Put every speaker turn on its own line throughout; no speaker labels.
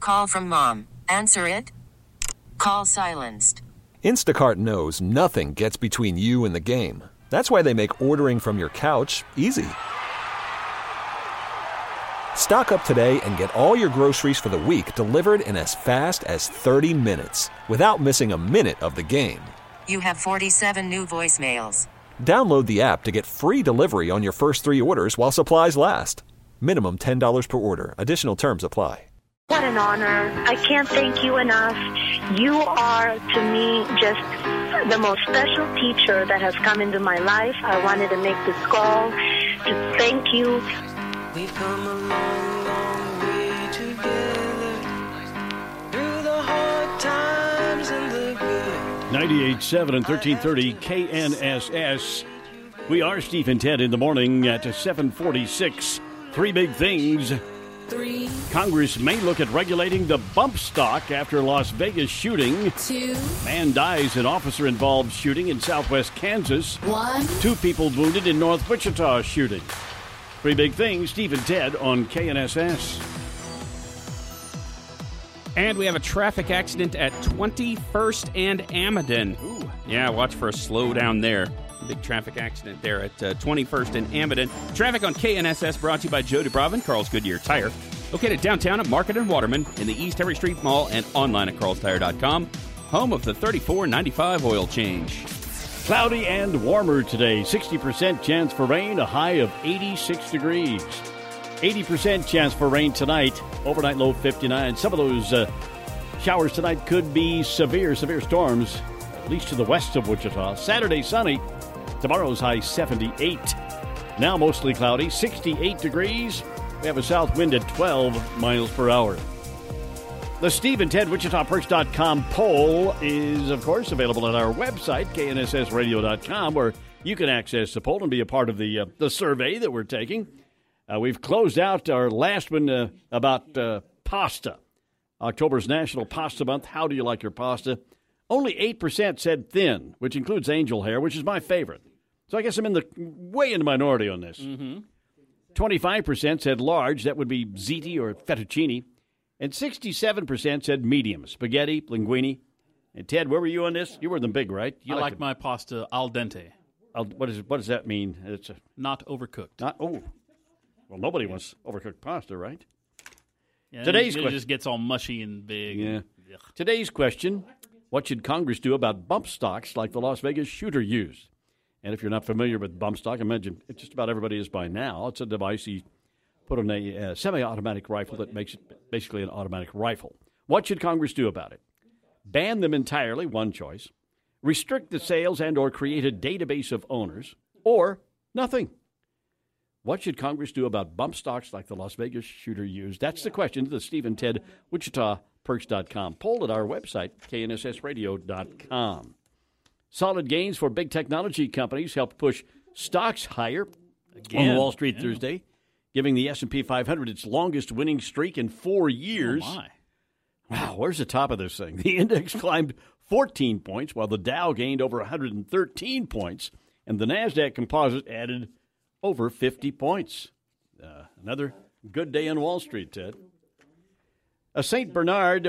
Call from mom. Answer it. Call silenced.
Instacart knows nothing gets between you and the game. That's why they make ordering from your couch easy. Stock up today and get all your groceries for the week delivered in as fast as 30 minutes without missing a minute of the game.
You have 47 new voicemails.
Download the app to get free delivery on your first 3 orders while supplies last. Minimum $10 per order. Additional terms apply.
What an honor. I can't thank you enough. You are, to me, just the most special teacher that has come into my life. I wanted to make this call to thank you.
We've come a long, long way together through the hard times and the good.
98.7 and 1330 KNSS. We are Steve and Ted in the morning at 7:46. 3 big things. Congress may look at regulating the bump stock after Las Vegas shooting.
2.
Man dies in officer-involved shooting in southwest Kansas.
1.
2 people wounded in North Wichita shooting. 3 big things, Steve and Ted on KNSS.
And we have a traffic accident at 21st and Amadon.
Ooh.
Yeah, watch for a slowdown there. Big traffic accident there at 21st and Amadon. Traffic on KNSS brought to you by Joe DeBravin, Carl's Goodyear Tire. Located downtown at Market and Waterman in the East Henry Street Mall and online at carlstire.com. Home of the $34.95 oil change.
Cloudy and warmer today. 60% chance for rain, a high of 86 degrees. 80% chance for rain tonight. Overnight low 59. Some of those showers tonight could be severe storms, at least to the west of Wichita. Saturday, sunny. Tomorrow's high 78. Now mostly cloudy, 68 degrees. We have a south wind at 12 miles per hour. The Steve and Ted WichitaPerks.com poll is, of course, available at our website, knssradio.com, where you can access the poll and be a part of the survey that we're taking. We've closed out our last one about pasta. October's National Pasta Month. How do you like your pasta? Only 8% said thin, which includes angel hair, which is my favorite. So I guess I'm way in the minority on this. 25% said large. That would be ziti or fettuccine. And 67% said medium, spaghetti, linguine. And Ted, where were you on this? You were the big, right?
I like my pasta al dente.
What does that mean? It's
not overcooked.
Well, nobody wants overcooked pasta, right?
Yeah,
Today's
it
question
just gets all mushy and big.
Yeah. Today's question: what should Congress do about bump stocks like the Las Vegas shooter used? And if you're not familiar with bump stock, I imagine just about everybody is by now. It's a device you put on a semi-automatic rifle that makes it basically an automatic rifle. What should Congress do about it? Ban them entirely, one choice. Restrict the sales and or create a database of owners, or nothing. What should Congress do about bump stocks like the Las Vegas shooter used? That's the question to the Steve and Ted WichitaPerks.com poll at our website, knssradio.com. Solid gains for big technology companies helped push stocks higher on Wall Street Thursday, giving the S&P 500 its longest winning streak in 4 years.
Oh, my.
Wow, where's the top of this thing? The index climbed 14 points, while the Dow gained over 113 points, and the NASDAQ composite added over 50 points. Another good day on Wall Street, Ted. A St. Bernard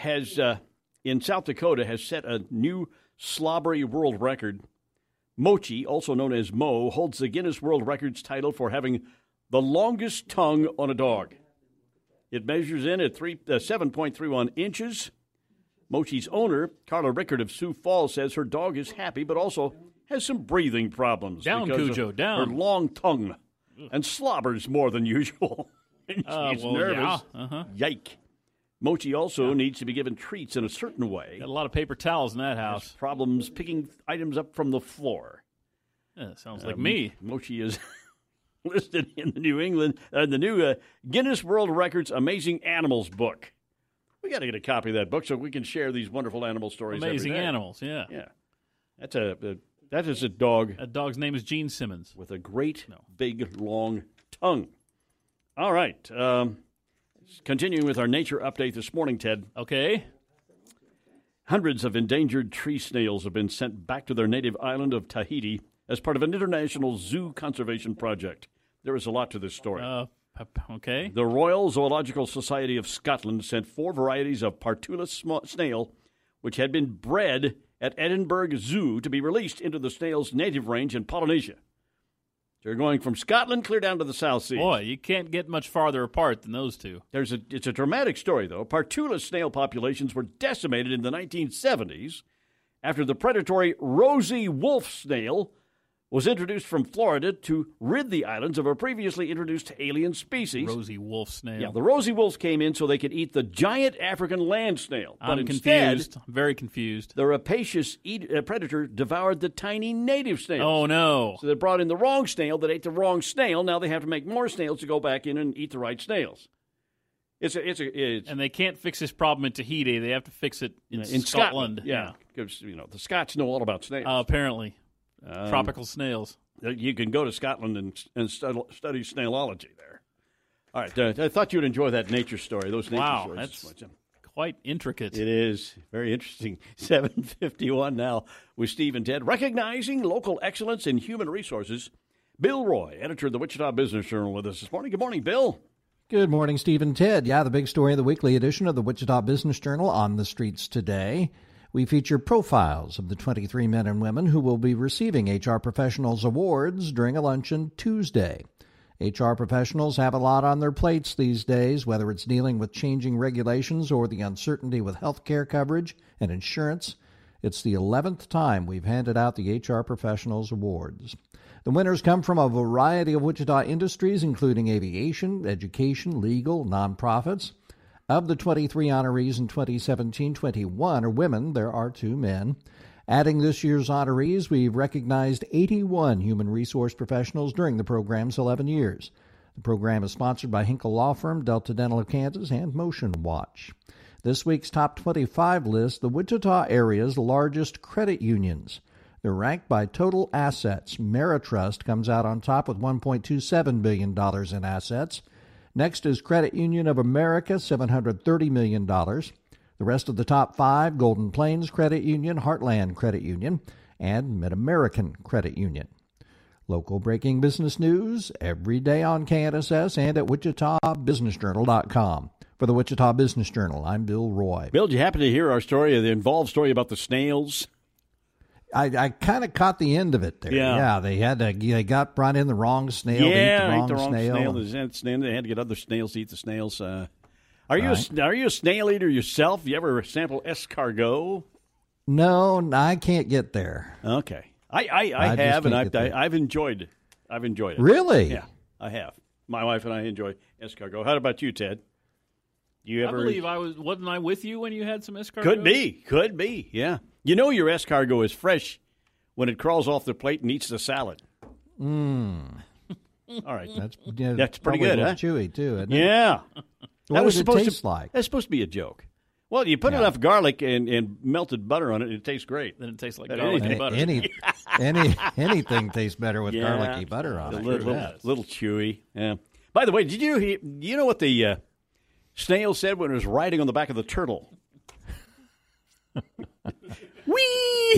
in South Dakota has set a new slobbery world record. Mochi, also known as Mo, holds the Guinness World Records title for having the longest tongue on a dog. It measures in at 7.31 inches. Mochi's owner, Carla Rickard of Sioux Falls, says her dog is happy but also has some breathing problems.
Down,
because
Cujo,
of
down.
her long tongue and slobbers more than usual. And she's nervous.
Yeah.
Yike. Mochi also needs to be given treats in a certain way.
Got a lot of paper towels in that house.
Problems picking items up from the floor.
Yeah, sounds like me.
Mochi is listed in the new Guinness World Records Amazing Animals book. We got to get a copy of that book so we can share these wonderful animal stories.
Amazing
every day.
animals, yeah.
Yeah. That is a dog.
That dog's name is Gene Simmons.
With a great, big, long tongue. All right. Continuing with our nature update this morning, Ted.
Okay.
Hundreds of endangered tree snails have been sent back to their native island of Tahiti as part of an international zoo conservation project. There is a lot to this story.
Okay.
The Royal Zoological Society of Scotland sent 4 varieties of Partulus snail, which had been bred at Edinburgh Zoo, to be released into the snail's native range in Polynesia. They're going from Scotland clear down to the South Seas.
Boy, you can't get much farther apart than those two.
It's a dramatic story, though. Partulus snail populations were decimated in the 1970s after the predatory rosy wolf snail was introduced from Florida to rid the islands of a previously introduced alien species.
Rosy wolf snail.
Yeah, the rosy wolves came in so they could eat the giant African land snail. But
I'm
instead,
confused. Very confused.
the rapacious predator devoured the tiny native snails.
Oh, no.
So they brought in the wrong snail that ate the wrong snail. Now they have to make more snails to go back in and eat the right snails.
And they can't fix this problem in Tahiti. They have to fix it in Scotland.
Yeah, because the Scots know all about snails.
Apparently. Tropical snails.
You can go to Scotland and study snailology there. All right, I thought you'd enjoy that nature story. Those nature
Wow,
stories.
that's quite intricate.
It is very interesting. 7:51 now with Steve and Ted. Recognizing local excellence in human resources, Bill Roy, editor of the Wichita Business Journal, with us this morning. Good morning, Bill.
Good morning, Steve and Ted. Yeah, the big story of the weekly edition of the Wichita Business Journal on the streets today. We feature profiles of the 23 men and women who will be receiving HR Professionals Awards during a luncheon Tuesday. HR professionals have a lot on their plates these days, whether it's dealing with changing regulations or the uncertainty with health care coverage and insurance. It's the 11th time we've handed out the HR Professionals Awards. The winners come from a variety of Wichita industries, including aviation, education, legal, nonprofits. Of the 23 honorees in 2017, 21 are women. There are 2 men. Adding this year's honorees, we've recognized 81 human resource professionals during the program's 11 years. The program is sponsored by Hinkle Law Firm, Delta Dental of Kansas, and Motion Watch. This week's top 25 lists the Wichita area's largest credit unions. They're ranked by total assets. Meritrust comes out on top with $1.27 billion in assets. Next is Credit Union of America, $730 million. The rest of the top 5, Golden Plains Credit Union, Heartland Credit Union, and Mid-American Credit Union. Local breaking business news every day on KNSS and at WichitaBusinessJournal.com. For the Wichita Business Journal, I'm Bill Roy.
Bill, did you happen to hear our story, the involved story about the snails?
I kind of caught the end of it there.
Yeah.
They got brought in the wrong snail.
Yeah,
to eat the wrong snail.
They had to get other snails to eat the snails. Are you a snail eater yourself? You ever sample escargot?
No, I can't get there.
Okay, I have, and I've enjoyed it. I've enjoyed it.
Really?
Yeah, I have. My wife and I enjoy escargot. How about you, Ted?
I believe wasn't I with you when you had some escargot?
Could be, yeah. You know your escargot is fresh when it crawls off the plate and eats the salad.
All
right.
That's
pretty good, huh?
Chewy, too, isn't it?
Yeah.
What does it taste like?
That's supposed to be a joke. Well, you put enough garlic and melted butter on it, it tastes great.
Then it tastes like garlic butter.
Anything tastes better with garlicky butter on it.
Little chewy. Yeah. By the way, did you know what the snail said when it was riding on the back of the turtle? Whee!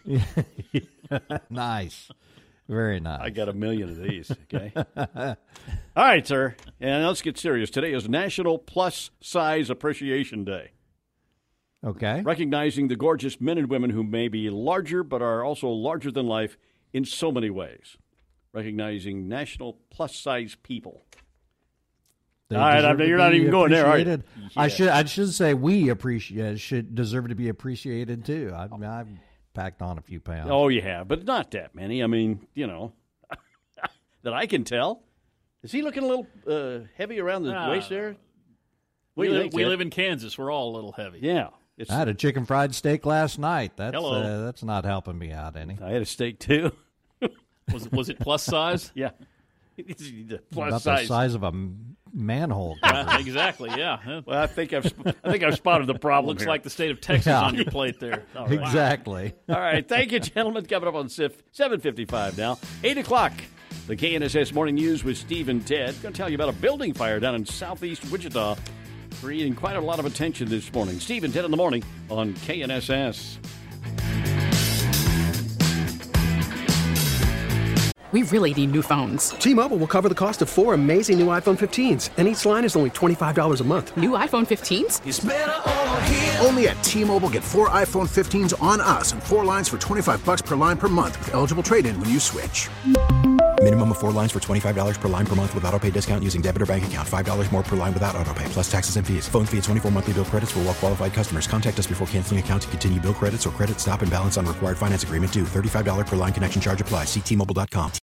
Nice. Very nice.
I got 1 million of these, okay? All right, sir. And let's get serious. Today is National Plus Size Appreciation Day.
Okay.
Recognizing the gorgeous men and women who may be larger but are also larger than life in so many ways. Recognizing National Plus Size people.
They
all right, you're not even going there, are you?
Yeah. I should say we should deserve to be appreciated too. I've packed on a few pounds.
Oh, you have, but not that many. I mean, that I can tell. Is he looking a little heavy around the waist there?
We live in Kansas. We're all a little heavy.
Yeah.
I had a chicken fried steak last night. That's not helping me out any.
I had a steak too.
Was it plus size?
Yeah.
About the size of a manhole cover.
Exactly, yeah.
Well, I think I've spotted the problem.
Looks
here.
like the state of Texas on your plate there.
All right.
Exactly.
All right, thank you, gentlemen. Coming up on SIF, 7:55 now, 8 o'clock. The KNSS Morning News with Steve and Ted. Going to tell you about a building fire down in southeast Wichita, creating quite a lot of attention this morning. Steve and Ted in the morning on KNSS.
We really need new phones.
T-Mobile will cover the cost of 4 amazing new iPhone 15s, and each line is only $25 a month.
New iPhone 15s?
It's better over here. Only at T-Mobile, get 4 iPhone 15s on us and 4 lines for $25 per line per month with eligible trade-in when you switch.
Minimum of 4 lines for $25 per line per month with autopay discount using debit or bank account. $5 more per line without autopay, plus taxes and fees. Phone fee at 24 monthly bill credits for well-qualified customers. Contact us before canceling account to continue bill credits or credit stop and balance on required finance agreement due. $35 per line connection charge applies. See T-Mobile.com.